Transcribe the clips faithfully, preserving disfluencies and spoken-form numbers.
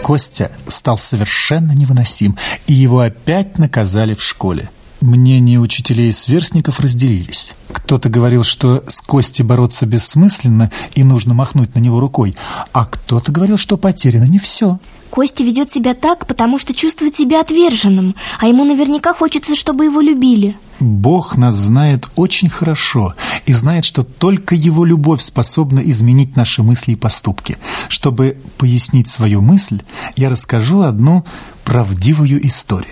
Костя стал совершенно невыносим, и его опять наказали в школе. Мнения учителей и сверстников разделились. Кто-то говорил, что с Костей бороться бессмысленно и нужно махнуть на него рукой, а кто-то говорил, что потеряно не все. Костя ведет себя так, потому что чувствует себя отверженным, а ему наверняка хочется, чтобы его любили. Бог нас знает очень хорошо и знает, что только Его любовь способна изменить наши мысли и поступки. Чтобы пояснить свою мысль, я расскажу одну правдивую историю.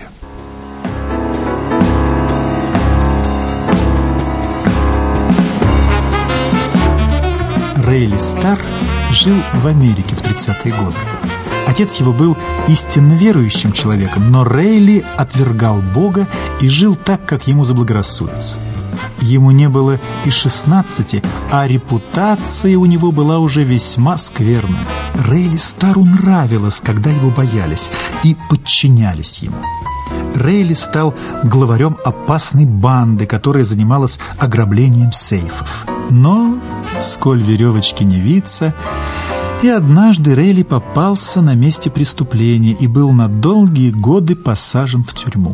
Рейли Стар жил в Америке в тридцатые годы. Отец его был истинно верующим человеком, но Рейли отвергал Бога и жил так, как ему заблагорассудится. Ему не было и шестнадцати, а репутация у него была уже весьма скверная. Рейли Стару нравилось, когда его боялись и подчинялись ему. Рейли стал главарем опасной банды, которая занималась ограблением сейфов. Но, сколь веревочки не виться, и однажды Рейли попался на месте преступления и был на долгие годы посажен в тюрьму.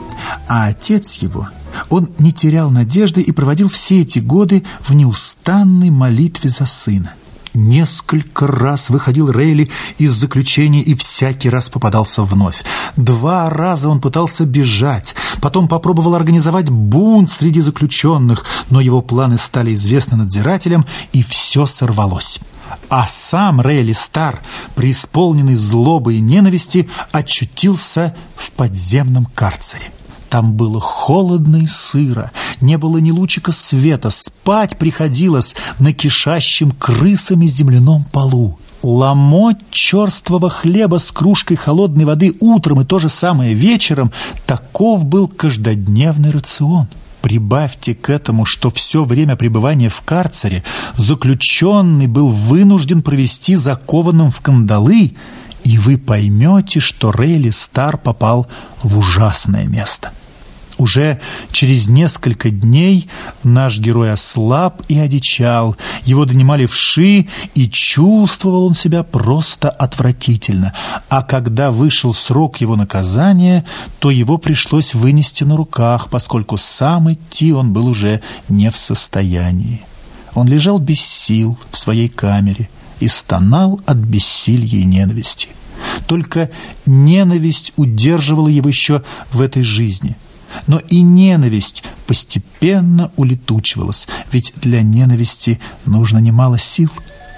А отец его, он не терял надежды и проводил все эти годы в неустанной молитве за сына. Несколько раз выходил Рейли из заключения и всякий раз попадался вновь. Два раза он пытался бежать, потом попробовал организовать бунт среди заключенных, но его планы стали известны надзирателям, и все сорвалось. А сам Рейли Стар, преисполненный злобы и ненависти, очутился в подземном карцере. Там было холодно и сыро, не было ни лучика света, спать приходилось на кишащем крысами земляном полу. Ломоть черствого хлеба с кружкой холодной воды утром и то же самое вечером – таков был каждодневный рацион. Прибавьте к этому, что все время пребывания в карцере заключенный был вынужден провести закованным в кандалы, и вы поймете, что Рейли Стар попал в ужасное место. Уже через несколько дней наш герой ослаб и одичал, его донимали вши, и чувствовал он себя просто отвратительно. А когда вышел срок его наказания, то его пришлось вынести на руках, поскольку сам идти он был уже не в состоянии. Он лежал без сил в своей камере и стонал от бессилья и ненависти. Только ненависть удерживала его еще в этой жизни. Но и ненависть постепенно улетучивалась, ведь для ненависти нужно немало сил.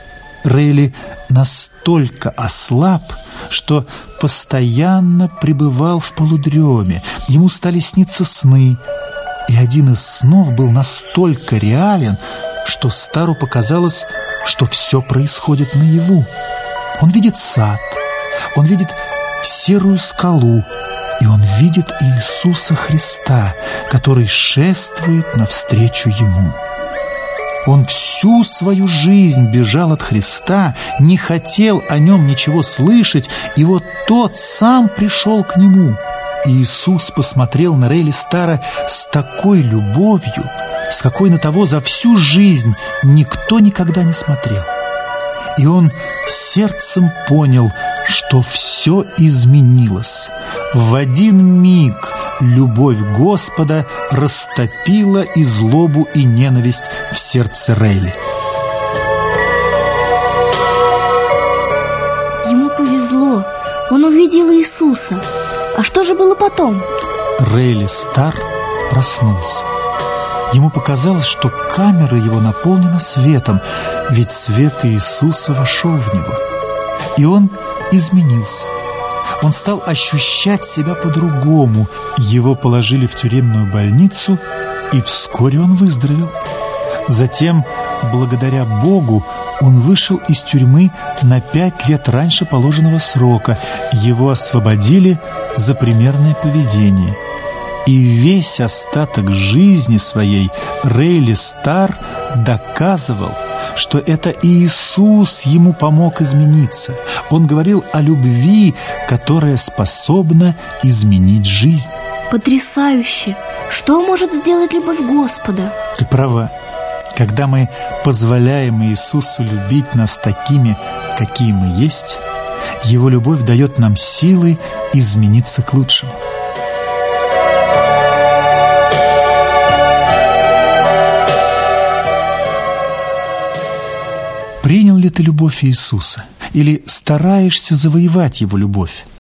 Рейли настолько ослаб, что постоянно пребывал в полудреме. Ему стали сниться сны, и один из снов был настолько реален, что Стару показалось, что все происходит наяву. Он видит сад, он видит серую скалу, и он видит Иисуса Христа, который шествует навстречу ему. Он всю свою жизнь бежал от Христа, не хотел о нем ничего слышать, и вот тот сам пришел к нему. Иисус посмотрел на Рейли Стара с такой любовью, с какой на того за всю жизнь никто никогда не смотрел. И он сердцем понял, что все изменилось. В один миг любовь Господа растопила и злобу, и ненависть в сердце Рейли. Ему повезло, он увидел Иисуса. А что же было потом? Рейли Стар проснулся. Ему показалось, что камера его наполнена светом, ведь свет Иисуса вошел в него. И он изменился. Он стал ощущать себя по-другому. Его положили в тюремную больницу, и вскоре он выздоровел. Затем, благодаря Богу, он вышел из тюрьмы на пять лет раньше положенного срока. Его освободили за примерное поведение. И весь остаток жизни своей Рейли Стар доказывал, что это Иисус ему помог измениться. Он говорил о любви, которая способна изменить жизнь. Потрясающе! Что может сделать любовь Господа? Ты права. Когда мы позволяем Иисусу любить нас такими, какие мы есть, Его любовь дает нам силы измениться к лучшему. Принял ли ты любовь Иисуса? Или стараешься завоевать Его любовь?